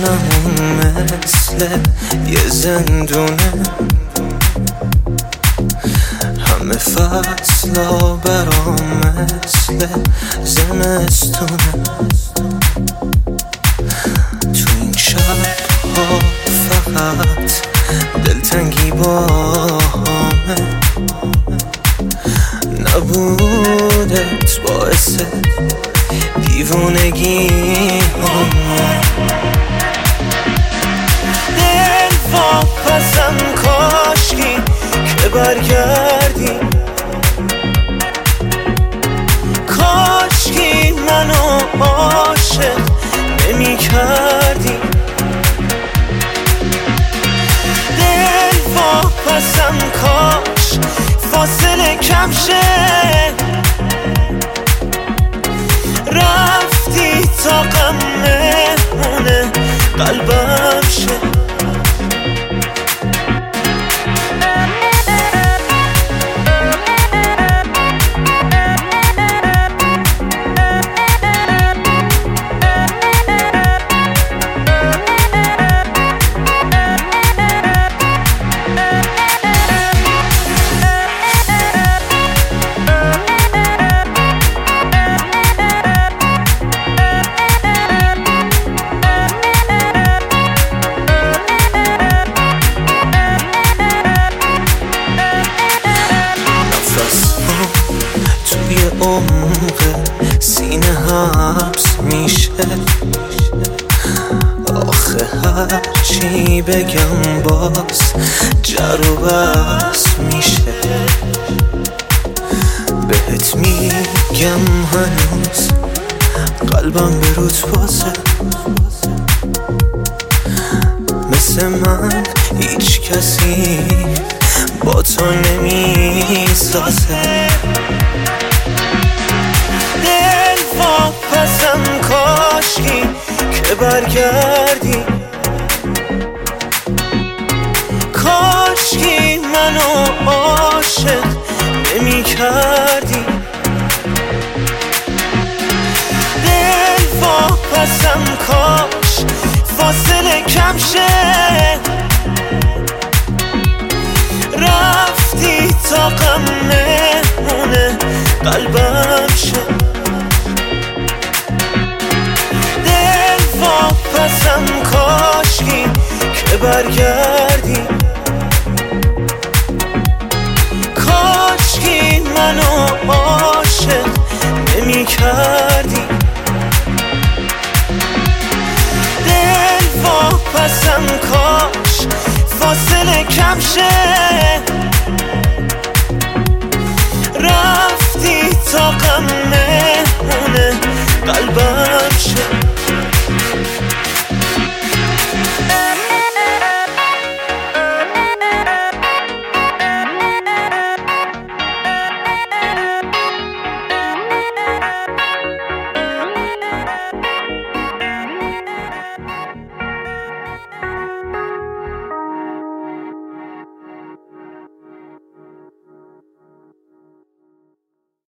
خونمون مثل یه زندونه، همه فصلا برام مثل زمستونه. تو این شبها فقط دلتنگی با همه، نبودت باعث دیوونگی همه. دل واپسم کاشکی که برگردی، کاشکی منو عاشق نمی کردی. دل واپسم کاش فاصله کم شه، رفتی تا غم مهمونه قلبم شه. توی عمق سینه حبس میشه، آخه هرچی بگم باز جر و بحث میشه. بهت میگم هنوز قلبم به روت بازه، مثل من هیچ کسی با تو نمیسازه. دل واپسم کاشکی که برگردی، کاشکی منو عاشق نمی کردی. دل واپسم کاش فاصله کم شه، رفتی تا غم مهمونه قلبم شه. دل واپسم کاشکی که برگردی، کاشکی منو عاشق نمی کردی. دل واپسم کاش فاصله کم شه، رفتی تا غم مهمونه قلبم شه.